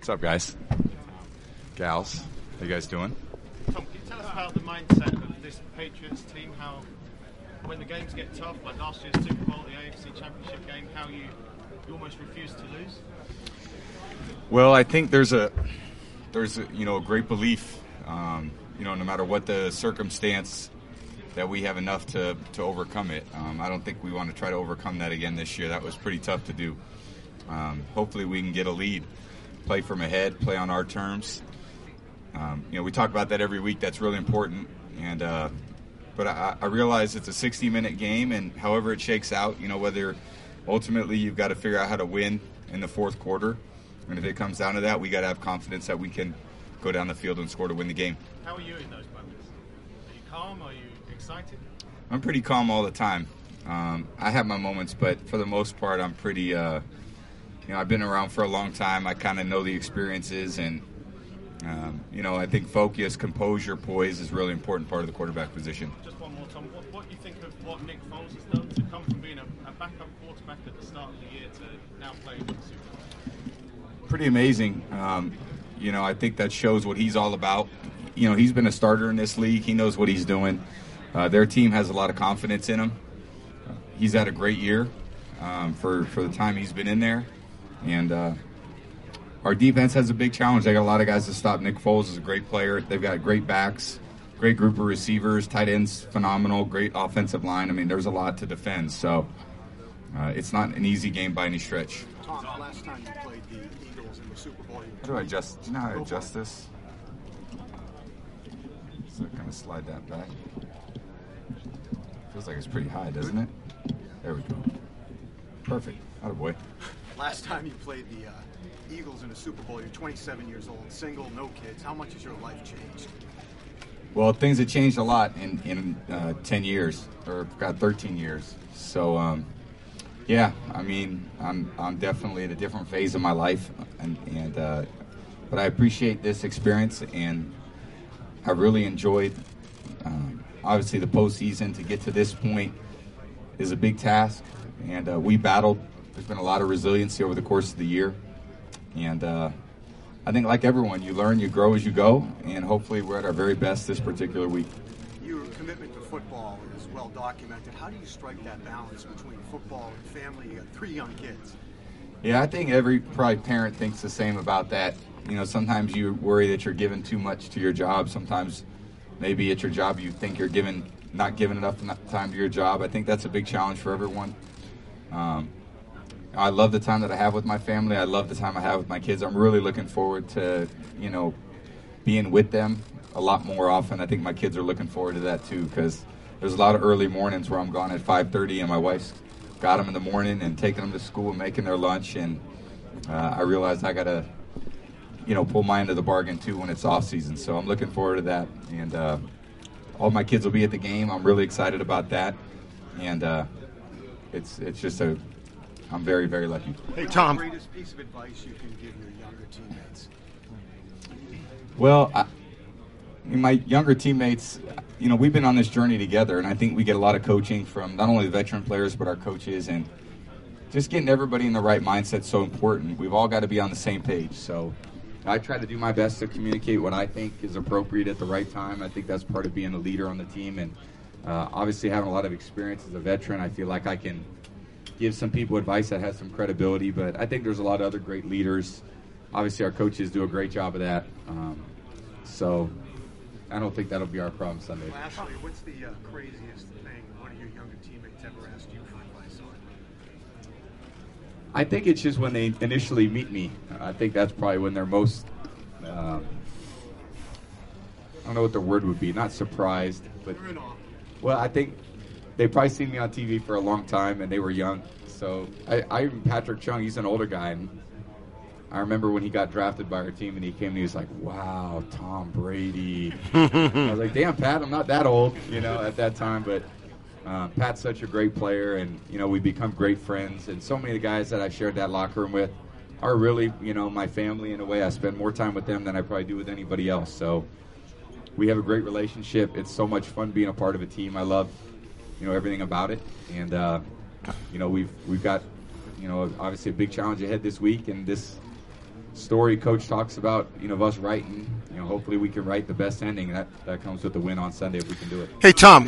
What's up, guys? Gals, how you guys doing? Tom, can you tell us about the mindset of this Patriots team? How, when the games get tough, like last year's Super Bowl, the AFC Championship game, how you almost refuse to lose? Well, I think there's a great belief, no matter what the circumstance, that we have enough to overcome it. I don't think we want to try to overcome that again this year. That was pretty tough to do. Hopefully we can get a lead, play from ahead, play on our terms. We talk about that every week. That's really important. But I realize it's a 60-minute game, and however it shakes out, whether ultimately you've got to figure out how to win in the fourth quarter. And if it comes down to that, we got to have confidence that we can go down the field and score to win the game. How are you in those moments? Are you calm? Are you excited? I'm pretty calm all the time. I have my moments, but for the most part, I'm pretty, I've been around for a long time. I kind of know the experiences, and, I think focus, composure, poise is a really important part of the quarterback position. Just one more, Tom. What do you think of what Nick Foles has done to come from being a backup quarterback at the start of the year to now playing in the Super Bowl? Pretty amazing. I think that shows what he's all about. He's been a starter in this league. He knows what he's doing. Their team has a lot of confidence in him. He's had a great year for the time he's been in there. And our defense has a big challenge. They got a lot of guys to stop. Nick Foles is a great player. They've got great backs, great group of receivers, tight ends, phenomenal, great offensive line. I mean, there's a lot to defend. So it's not an easy game by any stretch. Tom, last time you played the Eagles in the Super Bowl, How do I adjust? Do you know how to adjust this? So kind of slide that back. Feels like it's pretty high, doesn't it? There we go. Perfect. Attaboy. last time you played the Eagles in the Super Bowl, you're 27 years old, single, no kids. How much has your life changed? Well, things have changed a lot in 10 years, or 13 years. So, yeah, I mean, I'm definitely at a different phase of my life, but I appreciate this experience, and I really enjoyed. Obviously, the postseason to get to this point is a big task, and we battled. There's been a lot of resiliency over the course of the year, and I think, like everyone, you learn, you grow as you go, and hopefully we're at our very best this particular week. Your commitment to football is well documented. How do you strike that balance between football and family? You got 3 young kids. Yeah, I think every probably parent thinks the same about that. You know, sometimes you worry that you're giving too much to your job. Sometimes maybe at your job you think you're not giving enough time to your job. I think that's a big challenge for everyone. I love the time that I have with my family. I love the time I have with my kids. I'm really looking forward to, being with them a lot more often. I think my kids are looking forward to that too, because there's a lot of early mornings where I'm gone at 5:30 and my wife's got them in the morning and taking them to school and making their lunch. And I realize I got to, pull my end of the bargain too when it's off season. So I'm looking forward to that. And all my kids will be at the game. I'm really excited about that. And it's just I'm very, very lucky. Hey, Tom. What's the greatest piece of advice you can give your younger teammates? Well, my younger teammates, we've been on this journey together, and I think we get a lot of coaching from not only the veteran players but our coaches, and just getting everybody in the right mindset is so important. We've all got to be on the same page. So I try to do my best to communicate what I think is appropriate at the right time. I think that's part of being a leader on the team, and obviously having a lot of experience as a veteran, I feel like I can give some people advice that has some credibility, but I think there's a lot of other great leaders. Obviously, our coaches do a great job of that. So I don't think that'll be our problem Sunday. Lastly, what's the craziest thing one of your younger teammates ever asked you for advice on? I think it's just when they initially meet me. I think that's probably when they're most, I don't know what the word would be, not surprised, but, well, I think they've probably seen me on TV for a long time, and they were young. So Patrick Chung, he's an older guy, and I remember when he got drafted by our team, and he came and he was like, "Wow, Tom Brady." I was like, "Damn, Pat, I'm not that old," at that time. But Pat's such a great player, and we become great friends. And so many of the guys that I shared that locker room with are really, my family in a way. I spend more time with them than I probably do with anybody else. So we have a great relationship. It's so much fun being a part of a team. I love everything about it, and we've got obviously a big challenge ahead this week, and this story Coach talks about, of us writing, hopefully we can write the best ending. That comes with the win on Sunday if we can do it. Hey, Tom.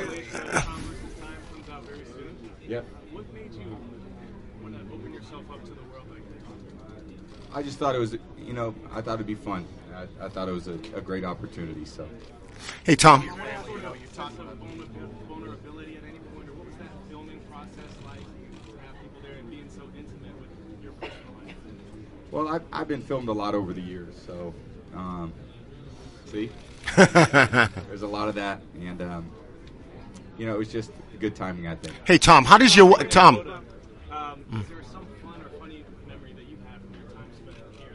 Yep. What made you want to open yourself up to the world like this? I just thought it was, I thought it'd be fun. I thought it was a great opportunity. So. Hey, Tom. You talked about vulnerability at any point, or what was that filming process like to have people there and being so intimate with your personal life? Well, I've been filmed a lot over the years, so see, there's a lot of that, and it was just good timing, I think. Hey, Tom. How does your Tom? Is there some fun or funny memory that you have from your time spent here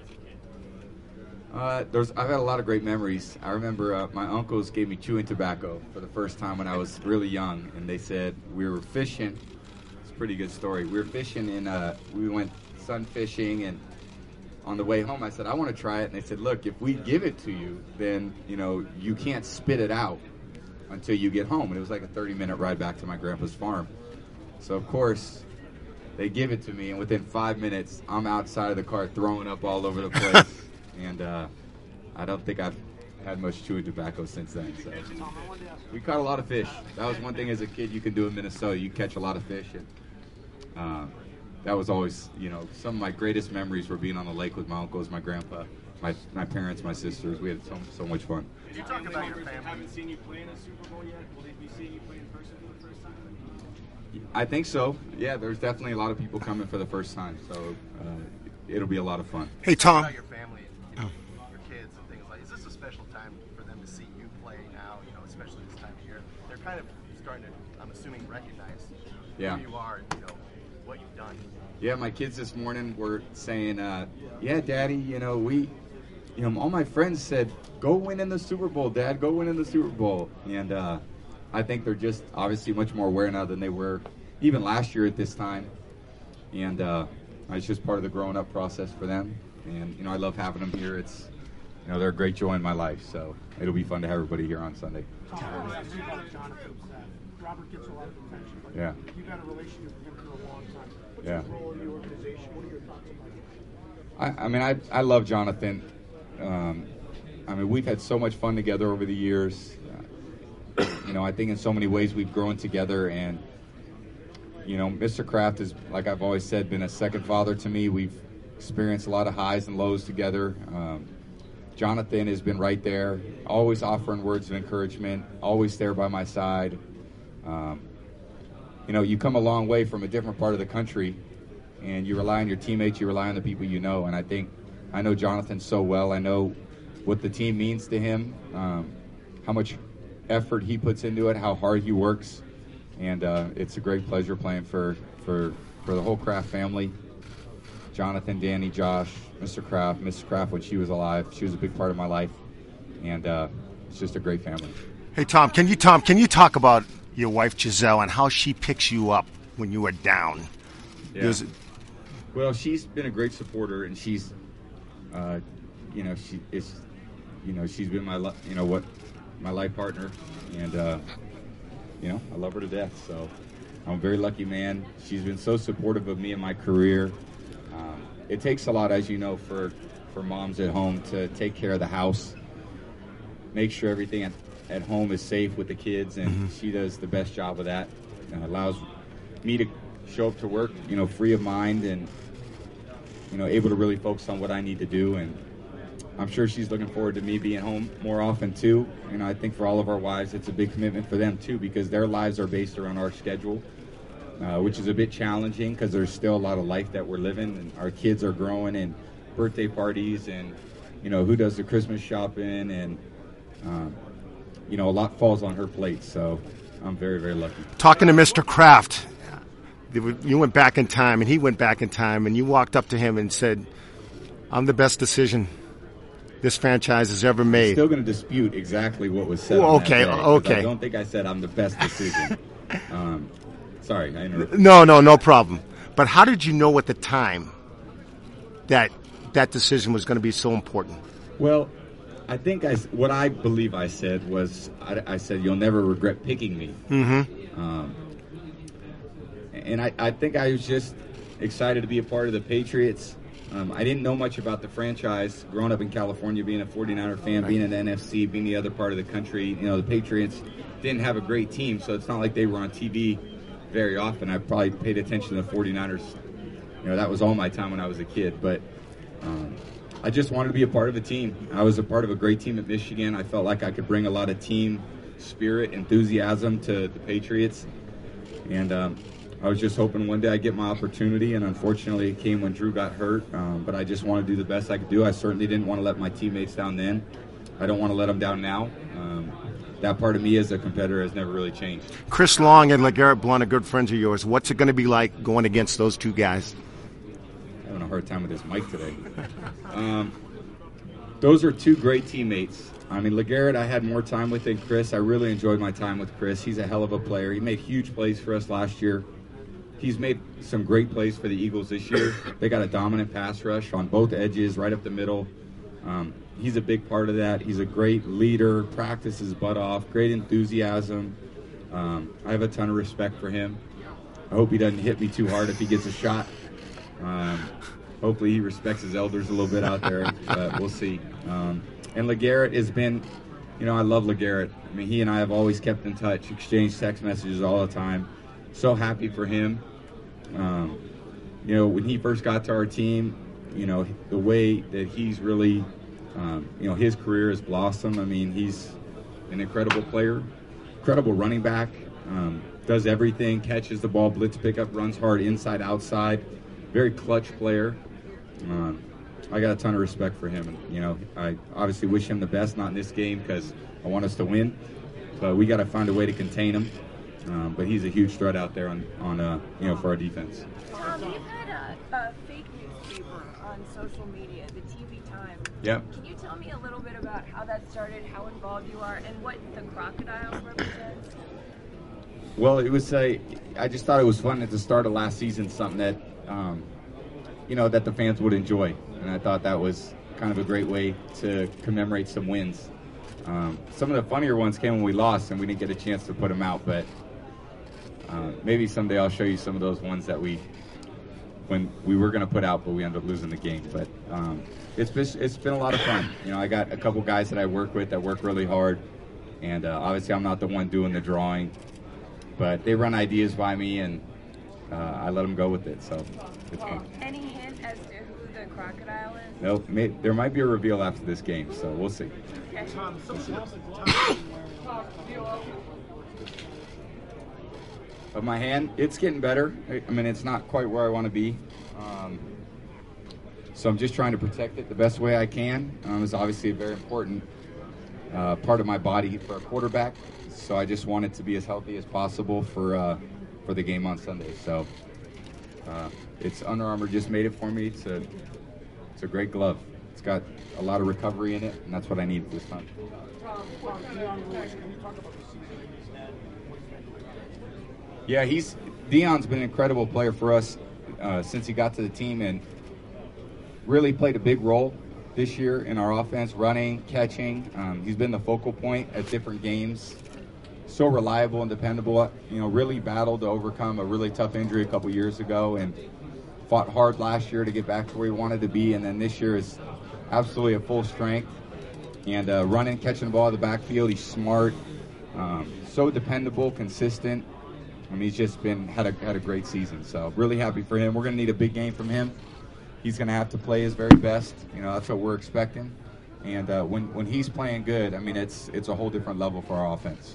as a kid? I've had a lot of great memories. I remember my uncles gave me chewing tobacco for the first time when I was really young, and they said we were fishing. It's a pretty good story. We were fishing, and we went sun fishing, and on the way home I said, I want to try it, and they said, look, if we give it to you, then you can't spit it out until you get home. And it was like a 30-minute ride back to my grandpa's farm. So of course they give it to me, and within 5 minutes I'm outside of the car throwing up all over the place. And I don't think I've had much chewing tobacco since then. So we caught a lot of fish. That was one thing as a kid you could do in Minnesota. You catch a lot of fish, and that was always, some of my greatest memories were being on the lake with my uncles, my grandpa, my parents, my sisters. We had so much fun. Did you talk about your family? Haven't seen you play in a Super Bowl yet. Will they be seeing you play in person for the first time? I think so. Yeah, there's definitely a lot of people coming for the first time, so it'll be a lot of fun. Hey, Tom. About your family, your kids and things like. Is this a special time for them to see you play now? Especially this time of year, they're kind of starting to, I'm assuming, recognize who you are and what you've done. Yeah, my kids this morning were saying, "Yeah, Daddy, all my friends said, go win in the Super Bowl, Dad, go win in the Super Bowl." And I think they're just obviously much more aware now than they were even last year at this time. And it's just part of the growing up process for them. And, I love having them here. It's, they're a great joy in my life. So it'll be fun to have everybody here on Sunday. Robert gets a lot of attention, but Yeah. you've had a relationship with him for a long time. What's Yeah. his role in the organization? What are your thoughts on that? I love Jonathan. We've had so much fun together over the years. I think in so many ways we've grown together, and Mr. Kraft has, like I've always said, been a second father to me. We've experienced a lot of highs and lows together. Jonathan has been right there, always offering words of encouragement, always there by my side. You come a long way from a different part of the country, and you rely on your teammates, you rely on the people you know. And I know Jonathan so well. I know what the team means to him, how much effort he puts into it, how hard he works. And it's a great pleasure playing for the whole Kraft family. Jonathan, Danny, Josh, Mr. Kraft, Mrs. Kraft when she was alive. She was a big part of my life. And it's just a great family. Hey, Tom. Can you talk about your wife Giselle and how she picks you up when you are down? Yeah. Well, she's been a great supporter, and she's, she's been my life partner, and I love her to death. So I'm a very lucky man. She's been so supportive of me and my career. It takes a lot, as you know, for moms at home to take care of the house, make sure everything at home is safe with the kids, and she does the best job of that. Allows me to show up to work, free of mind, and able to really focus on what I need to do. And I'm sure she's looking forward to me being home more often too. I think for all of our wives, it's a big commitment for them too, because their lives are based around our schedule, which is a bit challenging because there's still a lot of life that we're living, and our kids are growing, and birthday parties, and who does the Christmas shopping, and a lot falls on her plate. So I'm very, very lucky. Talking to Mr. Kraft, you went back in time, and he went back in time, and you walked up to him and said, "I'm the best decision this franchise has ever made." I'm still going to dispute exactly what was said. Okay. I don't think I said I'm the best decision. Sorry, I interrupted. No problem. But how did you know at the time that decision was going to be so important? Well, I think what I believe I said was, I said, "You'll never regret picking me." Mm-hmm. And I think I was just excited to be a part of the Patriots. I didn't know much about the franchise. Growing up in California, being a 49er fan, being in the NFC, being the other part of the country, the Patriots didn't have a great team, so it's not like they were on TV very often. I probably paid attention to the 49ers. That was all my time when I was a kid. But I just wanted to be a part of a team. I was a part of a great team at Michigan. I felt like I could bring a lot of team spirit, enthusiasm to the Patriots. And I was just hoping one day I'd get my opportunity, and unfortunately it came when Drew got hurt. But I just wanted to do the best I could do. I certainly didn't want to let my teammates down then. I don't want to let them down now. That part of me as a competitor has never really changed. Chris Long and LeGarrette Blount are good friends of yours. What's it going to be like going against those two guys? I'm having a hard time with this mic today. Those are two great teammates. LeGarrette, I had more time with than Chris. I really enjoyed my time with Chris. He's a hell of a player. He made huge plays for us last year. He's made some great plays for the Eagles this year. They got a dominant pass rush on both edges, right up the middle. He's a big part of that. He's a great leader, practices his butt off, great enthusiasm. I have a ton of respect for him. I hope he doesn't hit me too hard if he gets a shot. Hopefully he respects his elders a little bit out there, but we'll see. And LeGarrette has been, I love LeGarrette. He and I have always kept in touch, exchanged text messages all the time. So happy for him. When he first got to our team, the way that he's really, his career has blossomed. He's an incredible player, incredible running back, does everything, catches the ball, blitz pickup, runs hard inside, outside, very clutch player. I got a ton of respect for him. I obviously wish him the best, not in this game because I want us to win, but we got to find a way to contain him. But he's a huge threat out there on for our defense. Tom, you've had a fake newspaper on social media, the TV Time. Yep. Can you tell me a little bit about how that started, how involved you are, and what the crocodile represents? Well, I just thought it was fun at the start of last season, something that that the fans would enjoy, and I thought that was kind of a great way to commemorate some wins. Some of the funnier ones came when we lost and we didn't get a chance to put them out, but maybe someday I'll show you some of those ones that when we were going to put out, but we ended up losing the game. But it's been a lot of fun. I got a couple guys that I work with that work really hard, and obviously I'm not the one doing the drawing, but they run ideas by me, and I let them go with it. So it's fun. Any hint as to who the crocodile is? Nope. There might be a reveal after this game, so we'll see. Okay. Of my hand, it's getting better. It's not quite where I want to be. So I'm just trying to protect it the best way I can. It's obviously a very important part of my body for a quarterback. So I just want it to be as healthy as possible for the game on Sunday. So it's Under Armour just made it for me. It's a great glove. It's got a lot of recovery in it, and that's what I need this time. Yeah, Deion's been an incredible player for us since he got to the team, and really played a big role this year in our offense, running, catching. He's been the focal point at different games. So reliable and dependable. Really battled to overcome a really tough injury a couple years ago, and fought hard last year to get back to where he wanted to be, and then this year is absolutely at full strength. And running, catching the ball in the backfield, he's smart, so dependable, consistent. He's just had a great season. So really happy for him. We're going to need a big game from him. He's going to have to play his very best. That's what we're expecting. And when he's playing good, it's a whole different level for our offense.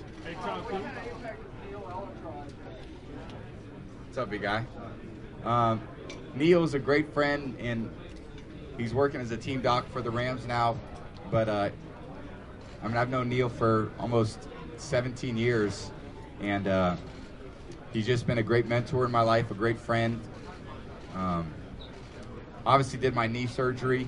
What's up, big guy? Neil's a great friend, and he's working as a team doc for the Rams now. But I've known Neil for almost 17 years, and he's just been a great mentor in my life, a great friend. Obviously did my knee surgery.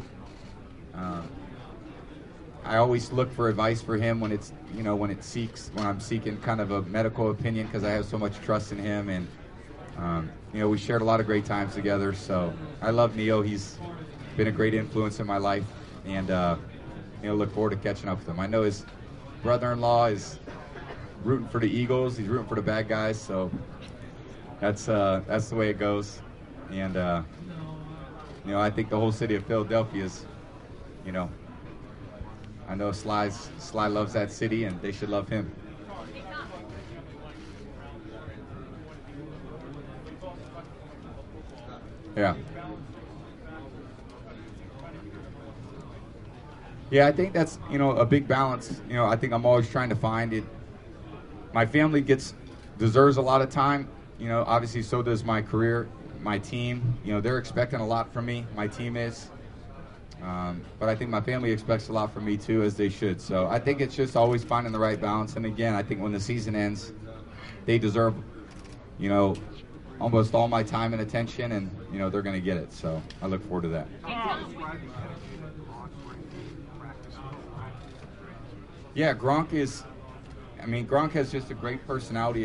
I always look for advice for him when I'm seeking kind of a medical opinion, because I have so much trust in him, and we shared a lot of great times together. So I love Neil. He's been a great influence in my life, and look forward to catching up with him. I know his brother-in-law is rooting for the Eagles. He's rooting for the bad guys, so that's the way it goes. And I think the whole city of Philadelphia is, I know Sly loves that city, and they should love him. Yeah. Yeah, I think that's, a big balance. I think I'm always trying to find it. My family deserves a lot of time. Obviously so does my career, my team. They're expecting a lot from me. My team is. But I think my family expects a lot from me too, as they should. So I think it's just always finding the right balance. And again, I think when the season ends, they deserve, almost all my time and attention, and they're going to get it. So I look forward to that. Yeah, Gronk has just a great personality,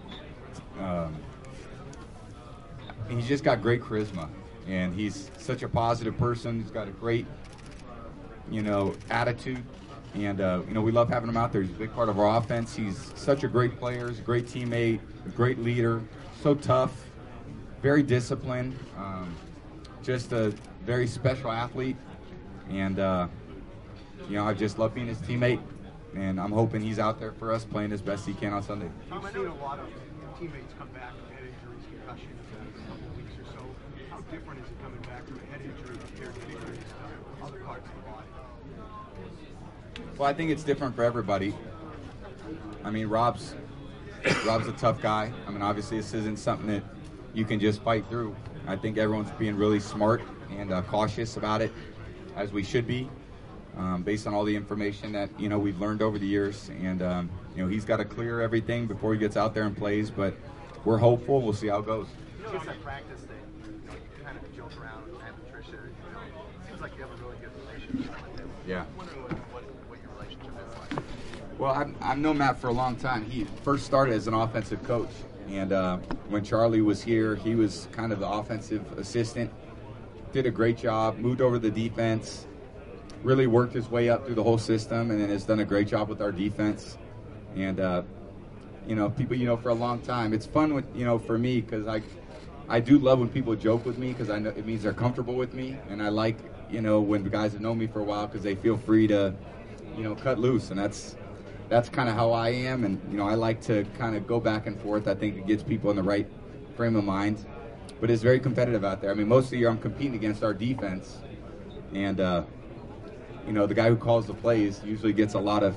he's just got great charisma, and he's such a positive person. He's got a great, attitude, and we love having him out there. He's a big part of our offense. He's such a great player. He's a great teammate, a great leader. So tough, very disciplined, just a very special athlete, and I just love being his teammate, and I'm hoping he's out there for us playing as best he can on Sunday. You've seen a lot of teammates come back from head injuries, concussions in a couple of weeks or so. How different is it coming back from a head injury compared to injuries to other parts of the body? Well, I think it's different for everybody. Rob's a tough guy. Obviously this isn't something that you can just fight through. I think everyone's being really smart and cautious about it, as we should be, based on all the information that we've learned over the years. And he's got to clear everything before he gets out there and plays. But we're hopeful. We'll see how it goes. Just at practice day, you kind of joke around with Patricia. It seems like you have a really good relationship with him. Yeah. I'm wondering what your relationship is like. Well, I've known Matt for a long time. He first started as an offensive coach, and when Charlie was here, he was kind of the offensive assistant. Did a great job, moved over to the defense, really worked his way up through the whole system, and then has done a great job with our defense. And people for a long time. It's fun with for me, because I do love when people joke with me, because I know it means they're comfortable with me, and I like when the guys have known me for a while, because they feel free to cut loose, and that's kind of how I am, and I like to kind of go back and forth. I think it gets people in the right frame of mind, but it's very competitive out there. Most of the year I'm competing against our defense, and the guy who calls the plays usually gets a lot of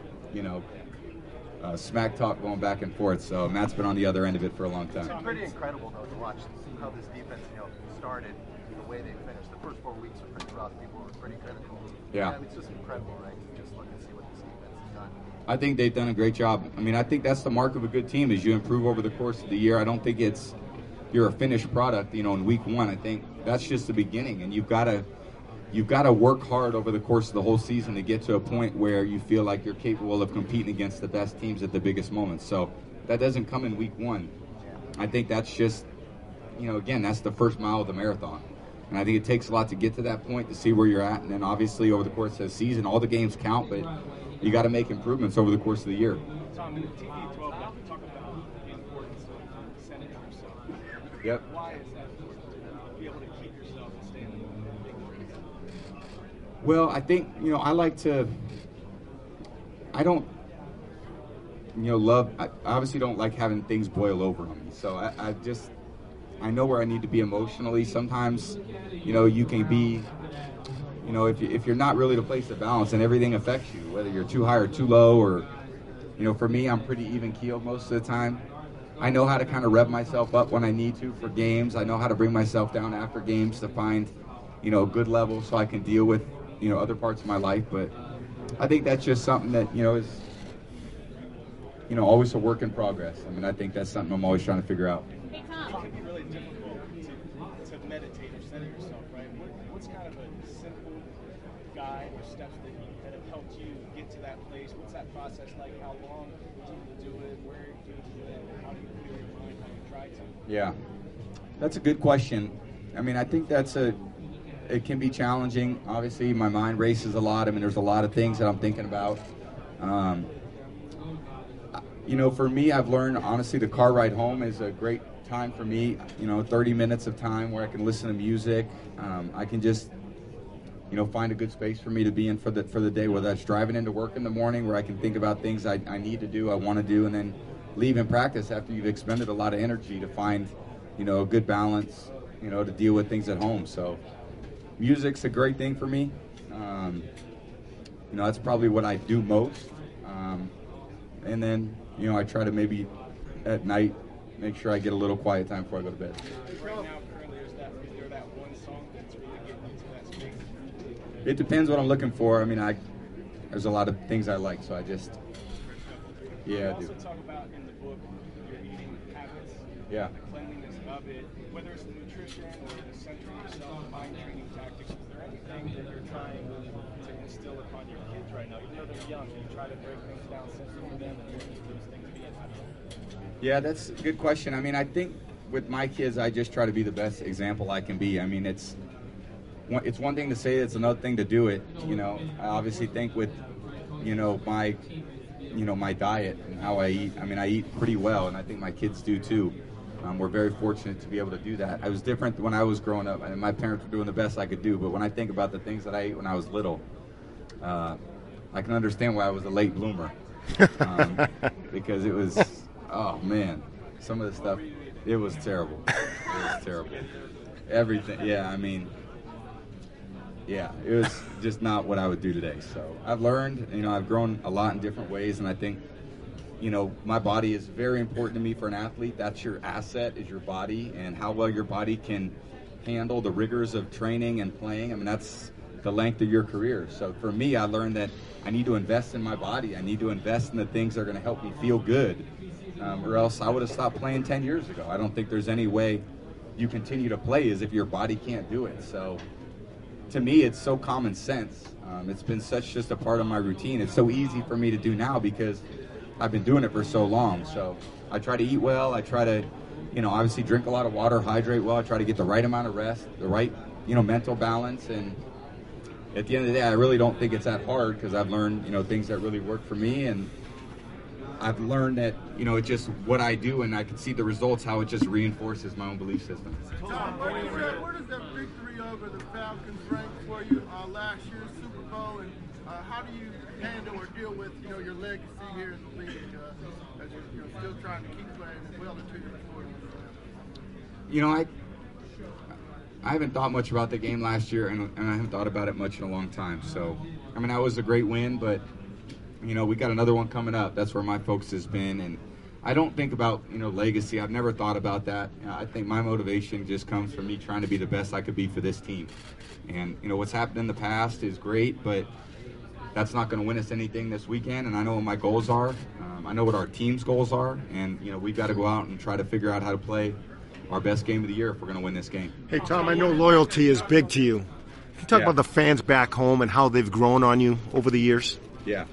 smack talk going back and forth. So Matt's been on the other end of it for a long time. It's pretty incredible though to watch how this defense started, the way they finished. The first 4 weeks were pretty rough. People were pretty critical. Yeah. It's just incredible, right? Just look and see what this defense has done. I think they've done a great job. I think that's the mark of a good team, is you improve over the course of the year. I don't think you're a finished product, in week one. I think that's just the beginning, and you've got to work hard over the course of the whole season to get to a point where you feel like you're capable of competing against the best teams at the biggest moments. So that doesn't come in week one. I think that's just, again, that's the first mile of the marathon. And I think it takes a lot to get to that point, to see where you're at. And then obviously over the course of the season, all the games count, but you got to make improvements over the course of the year. Tom, in the TV 12, you talk about the importance of centering yourself. Yep. Why is that important, to be able to keep yourself and stay in the big leagues? Well, I think, I don't, I obviously don't like having things boil over on me. So I know where I need to be emotionally. Sometimes, you can be, if you're not really the place to balance, and everything affects you, whether you're too high or too low, or, for me, I'm pretty even keeled most of the time. I know how to kind of rev myself up when I need to for games. I know how to bring myself down after games to find, a good level so I can deal with, other parts of my life. But I think that's just something that, is, always a work in progress. I think that's something I'm always trying to figure out. It can be really difficult to meditate or center yourself, right? What's kind of a simple guide or steps that have helped you get to that place? What's that process like? How long do you do it? Where do you do it? How do you clear your mind? How do you try to? Yeah, that's a good question. I think it can be challenging. Obviously, my mind races a lot. There's a lot of things that I'm thinking about. For me, I've learned, honestly, the car ride home is a great time for me, 30 minutes of time where I can listen to music. I can just, find a good space for me to be in for the day, whether that's driving into work in the morning where I can think about things I need to do, I want to do, and then leave and practice after you've expended a lot of energy to find, a good balance, to deal with things at home. So music's a great thing for me. That's probably what I do most. And then, I try to maybe at night make sure I get a little quiet time before I go to bed. Right now, currently, is there that one song that's really getting into that space? It depends what I'm looking for. I mean, there's a lot of things I like, so I just, You I also do. talk about in the book your eating habits, Yeah. the cleanliness of it, whether it's the nutrition or the centering yourself, mind training tactics. Is there anything that you're trying to instill upon your kids right now? You know they're young, you try to break things down simply for them and where those things be in habits. Yeah, that's a good question. I mean, I think with my kids, I just try to be the best example I can be. I mean, it's one thing to say it, it's another thing to do it. I obviously think with, my diet and how I eat. I mean, I eat pretty well, and I think my kids do too. We're very fortunate to be able to do that. I was different when I was growing up, and my parents were doing the best I could do. But when I think about the things that I ate when I was little, I can understand why I was a late bloomer. Because it was, oh man, some of the stuff, it was terrible. It was terrible. Everything, yeah, I mean, yeah, it was just not what I would do today. So I've learned, I've grown a lot in different ways, and I think, my body is very important to me for an athlete. That's your asset, is your body, and how well your body can handle the rigors of training and playing. I mean, that's the length of your career. So for me, I learned that I need to invest in my body. I need to invest in the things that are going to help me feel good, or else I would have stopped playing 10 years ago. I don't think there's any way you continue to play as if your body can't do it. So to me, it's so common sense. It's been such just a part of my routine. It's so easy for me to do now because I've been doing it for so long. So I try to eat well. I try to, obviously drink a lot of water, hydrate well. I try to get the right amount of rest, the right, mental balance. And at the end of the day, I really don't think it's that hard because I've learned, things that really work for me. And I've learned that, it's just what I do, and I can see the results, how it just reinforces my own belief system. Tom, where does that victory over the Falcons rank for you last year's Super Bowl, and how do you handle or deal with, your legacy here in the league as you're still trying to keep playing as well until you're 40? I haven't thought much about the game last year, and I haven't thought about it much in a long time. So, I mean, that was a great win, but, we got another one coming up. That's where my focus has been, and I don't think about, legacy. I've never thought about that. I think my motivation just comes from me trying to be the best I could be for this team. And, what's happened in the past is great, but that's not going to win us anything this weekend, and I know what my goals are. I know what our team's goals are, and, we've got to go out and try to figure out how to play our best game of the year if we're going to win this game. Hey, Tom, I know loyalty is big to you. Can you talk about the fans back home and how they've grown on you over the years? Yeah.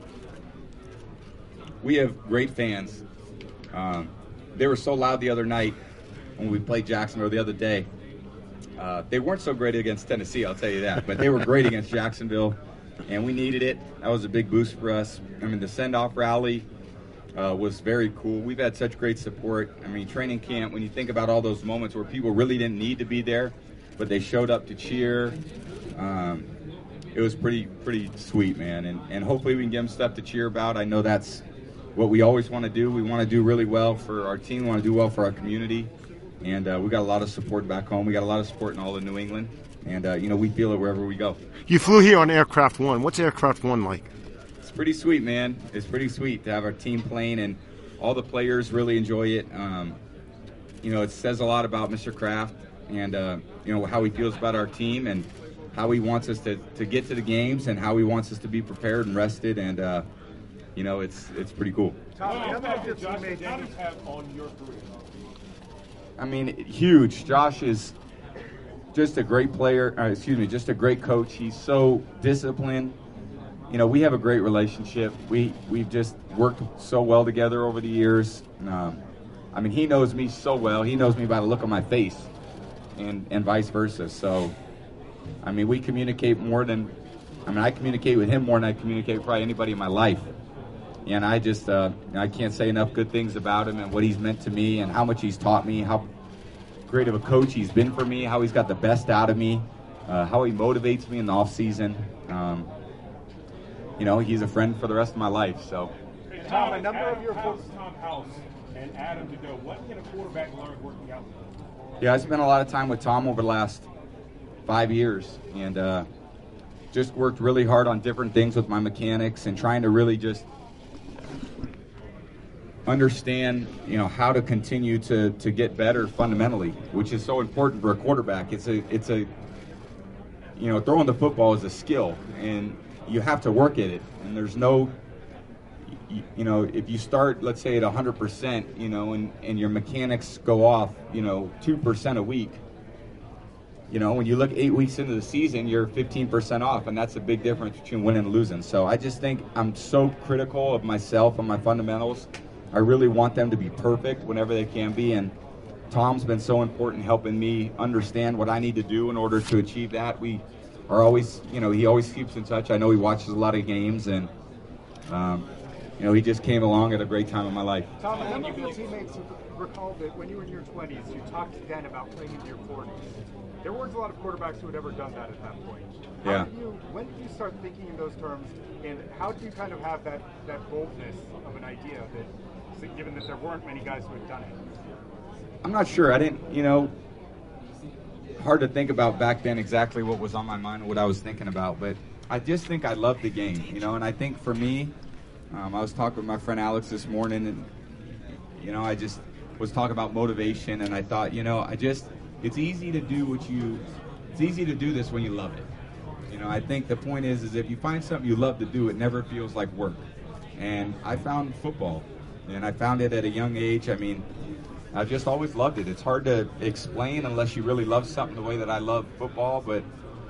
We have great fans. They were so loud the other night when we played Jacksonville the other day. They weren't so great against Tennessee, I'll tell you that, but they were great against Jacksonville, and we needed it. That was a big boost for us. I mean, the send-off rally was very cool. We've had such great support. I mean, training camp, when you think about all those moments where people really didn't need to be there, but they showed up to cheer, it was pretty sweet, man. And hopefully we can give them stuff to cheer about. I know that's what we always want to do. We want to do really well for our team. We want to do well for our community. And we got a lot of support back home. We got a lot of support in all of New England. And, we feel it wherever we go. You flew here on Aircraft One. What's Aircraft One like? It's pretty sweet, man. It's pretty sweet to have our team playing, and all the players really enjoy it. It says a lot about Mr. Kraft and, how he feels about our team and how he wants us to get to the games and how he wants us to be prepared and rested. And, it's pretty cool. Tom, how impact did Josh McDaniels have on your career? I mean, huge. Josh is just a great player. Just a great coach. He's so disciplined. We have a great relationship. We've just worked so well together over the years. He knows me so well. He knows me by the look on my face, and vice versa. So, we communicate more than. I communicate with him more than I communicate with probably anybody in my life. And I just, I can't say enough good things about him and what he's meant to me and how much he's taught me, how great of a coach he's been for me, how he's got the best out of me, how he motivates me in the off season. You know, he's a friend for the rest of my life. So, hey, Tom, a number of your folks, Tom House and Adam Dedeaux, what can a quarterback learn working out with them? Yeah, I spent a lot of time with Tom over the last 5 years, and just worked really hard on different things with my mechanics and trying to really just understand, you know, how to continue to get better fundamentally, which is so important for a quarterback. It's a you know, throwing the football is a skill, and you have to work at it. And there's no, you know, if you start, let's say, at 100%, you know, and your mechanics go off, you know, 2% a week, you know, when you look 8 weeks into the season, you're 15% off, and that's a big difference between winning and losing. So I just think I'm so critical of myself and my fundamentals. I really want them to be perfect whenever they can be, and Tom's been so important helping me understand what I need to do in order to achieve that. We are always, you know, he always keeps in touch. I know he watches a lot of games, and you know, he just came along at a great time in my life. Tom, a number of your teammates recall that when you were in your 20s, you talked then about playing into your 40s. There weren't a lot of quarterbacks who had ever done that at that point. Yeah. When did you start thinking in those terms, and how did you kind of have that boldness of an idea that, given that there weren't many guys who had done it? I'm not sure. I didn't, you know, hard to think about back then exactly what was on my mind and what I was thinking about, but I just think I love the game, you know, and I think for me, I was talking with my friend Alex this morning, and, you know, I just was talking about motivation, and I thought, you know, it's easy to do it's easy to do this when you love it. You know, I think the point is if you find something you love to do, it never feels like work. And I found football, and I found it at a young age. I mean, I've just always loved it. It's hard to explain unless you really love something the way that I love football, but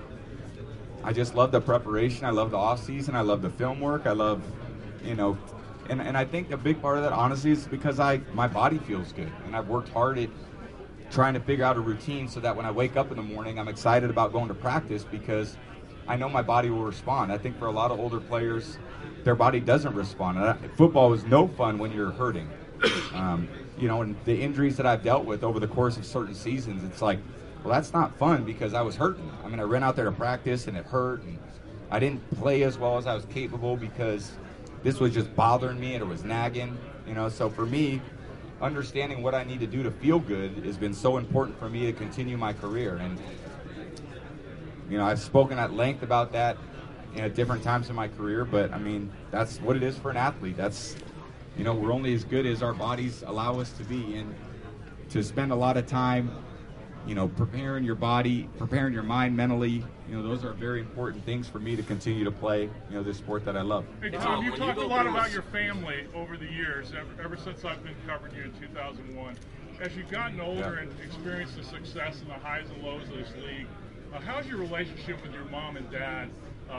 I just love the preparation. I love the off season. I love the film work. I love, you know, and I think a big part of that, honestly, is because my body feels good, and I've worked hard at trying to figure out a routine so that when I wake up in the morning, I'm excited about going to practice because I know my body will respond. I think for a lot of older players, their body doesn't respond. Football is no fun when you're hurting. You know, and the injuries that I've dealt with over the course of certain seasons, it's like, well, that's not fun because I was hurting. I mean, I ran out there to practice and it hurt, and I didn't play as well as I was capable because this was just bothering me and it was nagging, you know. So for me, understanding what I need to do to feel good has been so important for me to continue my career. And, you know, I've spoken at length about that at different times in my career, but I mean, that's what it is for an athlete. That's, you know, we're only as good as our bodies allow us to be, and to spend a lot of time, you know, preparing your body, preparing your mind mentally, you know, those are very important things for me to continue to play, you know, this sport that I love. Hey, Tom, you talked a lot about your family over the years, ever since I've been covering you in 2001. As you've gotten older and experienced the success and the highs and lows of this league, how's your relationship with your mom and dad?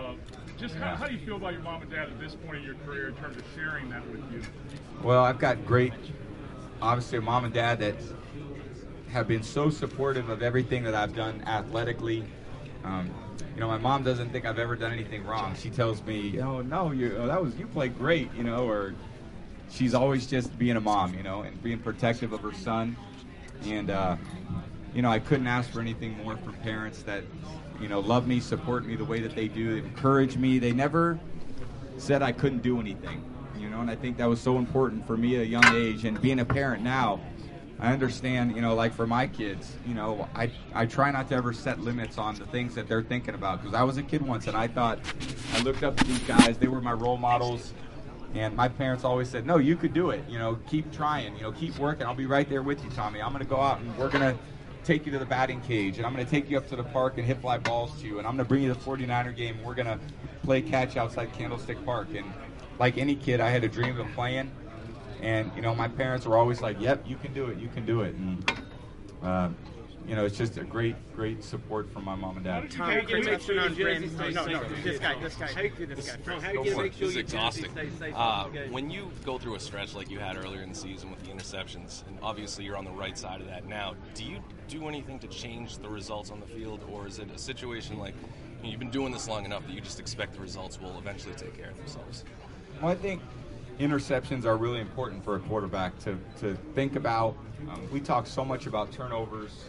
How do you feel about your mom and dad at this point in your career in terms of sharing that with you? Well, I've got great, obviously, a mom and dad that have been so supportive of everything that I've done athletically. You know, my mom doesn't think I've ever done anything wrong. She tells me, "Oh no, you played great," you know, or she's always just being a mom, you know, and being protective of her son. And you know, I couldn't ask for anything more from parents that, you know, love me, support me the way that they do, encourage me. They never said I couldn't do anything, you know, and I think that was so important for me at a young age. And being a parent now, I understand, you know, like for my kids, you know, I try not to ever set limits on the things that they're thinking about, because I was a kid once and I looked up to these guys. They were my role models, and my parents always said, no, you could do it, you know, keep trying, you know, keep working. I'll be right there with you, Tommy. I'm going to go out and we're going to take you to the batting cage, and I'm going to take you up to the park and hit fly balls to you, and I'm going to bring you to the 49er game, and we're going to play catch outside Candlestick Park. And like any kid, I had a dream of playing. And, you know, my parents were always like, yep, you can do it, you can do it. And, you know, it's just a great, great support from my mom and dad. How are you going to make sure your jersey stays safe? This guy. How are you going to make sure your jersey stays safe? When you go through a stretch like you had earlier in the season with the interceptions, and obviously you're on the right side of that now, do you do anything to change the results on the field, or is it a situation like, you know, you've been doing this long enough that you just expect the results will eventually take care of themselves? Well, I think interceptions are really important for a quarterback to think about. We talk so much about turnovers.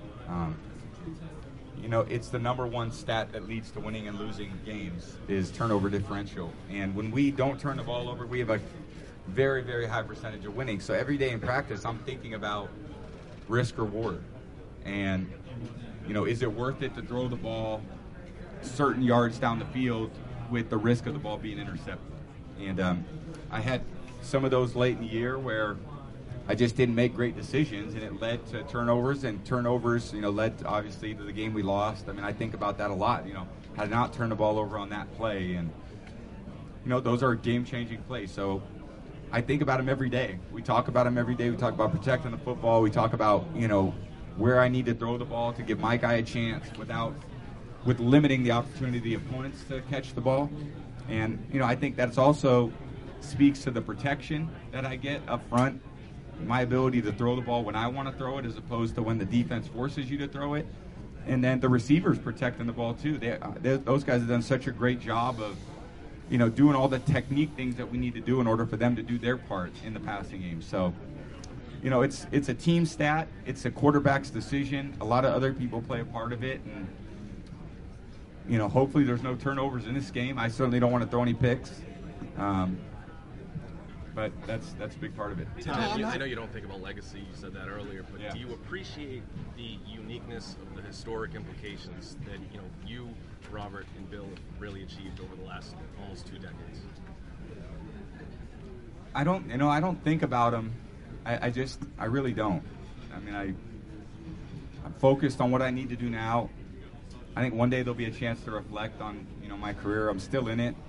It's the number one stat that leads to winning and losing games is turnover differential. And when we don't turn the ball over, we have a very, very high percentage of winning. So every day in practice, I'm thinking about risk reward. And, is it worth it to throw the ball certain yards down the field with the risk of the ball being intercepted? And I had some of those late in the year where I just didn't make great decisions, and it led to turnovers, and turnovers, led obviously to the game we lost. I mean, I think about that a lot. Had not turned the ball over on that play, and those are game-changing plays. So I think about them every day. We talk about them every day. We talk about protecting the football. We talk about where I need to throw the ball to give my guy a chance with limiting the opportunity of the opponents to catch the ball. And I think that's also speaks to the protection that I get up front. My ability to throw the ball when I want to throw it as opposed to when the defense forces you to throw it. And then the receivers protecting the ball too. Those guys have done such a great job of, doing all the technique things that we need to do in order for them to do their part in the passing game. So, it's a team stat. It's a quarterback's decision. A lot of other people play a part of it. And, hopefully there's no turnovers in this game. I certainly don't want to throw any picks. But that's a big part of it. I know you don't think about legacy, you said that earlier, but do you appreciate the uniqueness of the historic implications that you, Robert, and Bill have really achieved over the last almost 2 decades? I don't think about them. I really don't. I mean, I'm focused on what I need to do now. I think one day there'll be a chance to reflect on my career. I'm still in it,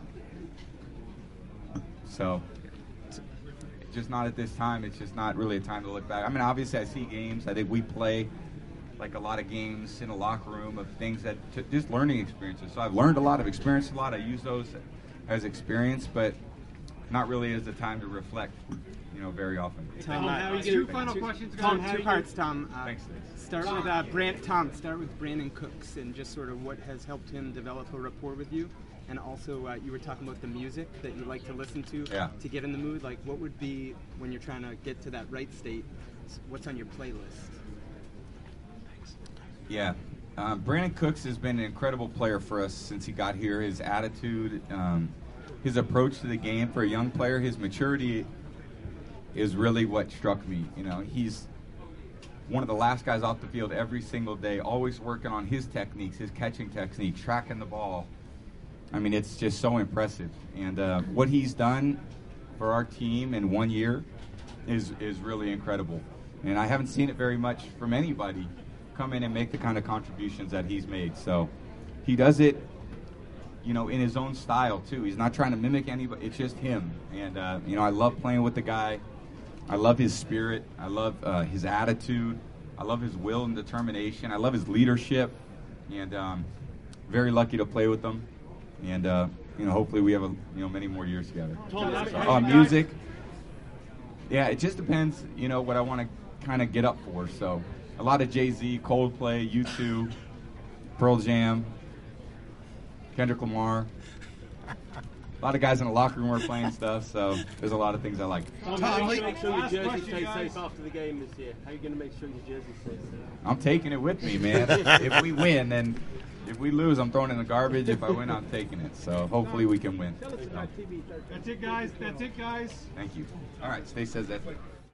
so. Just not at this time. It's just not really a time to look back. I mean, obviously I see games. I think we play like a lot of games in a locker room of things that just learning experiences. So I've learned a lot, I've experienced a lot. I use those as experience, but not really as a time to reflect, very often. Tom, two final questions. Tom, 2 parts, Tom. Thanks. Start with Brandon Cooks and just sort of what has helped him develop a rapport with you. And also, you were talking about the music that you like to listen to get in the mood. Like, what would be, when you're trying to get to that right state, what's on your playlist? Yeah. Brandon Cooks has been an incredible player for us since he got here. His attitude, his approach to the game for a young player, his maturity is really what struck me. He's one of the last guys off the field every single day, always working on his techniques, his catching technique, tracking the ball. I mean, it's just so impressive. And what he's done for our team in 1 year is really incredible. And I haven't seen it very much from anybody come in and make the kind of contributions that he's made. So he does it, in his own style, too. He's not trying to mimic anybody. It's just him. And, I love playing with the guy. I love his spirit. I love his attitude. I love his will and determination. I love his leadership. And very lucky to play with him. And hopefully we have many more years together. Music, it just depends. What I want to kind of get up for. So a lot of Jay-Z, Coldplay, U2, Pearl Jam, Kendrick Lamar. A lot of guys in the locker room are playing stuff. So there's a lot of things I like. How are you going to make sure your jersey stays safe after the game this year? How are you going to make sure your jersey stays safe? I'm taking it with me, man. If we win, then. If we lose, I'm throwing it in the garbage. If I win, I'm taking it. So hopefully we can win. That's it, guys. Thank you. All right, Stace says that.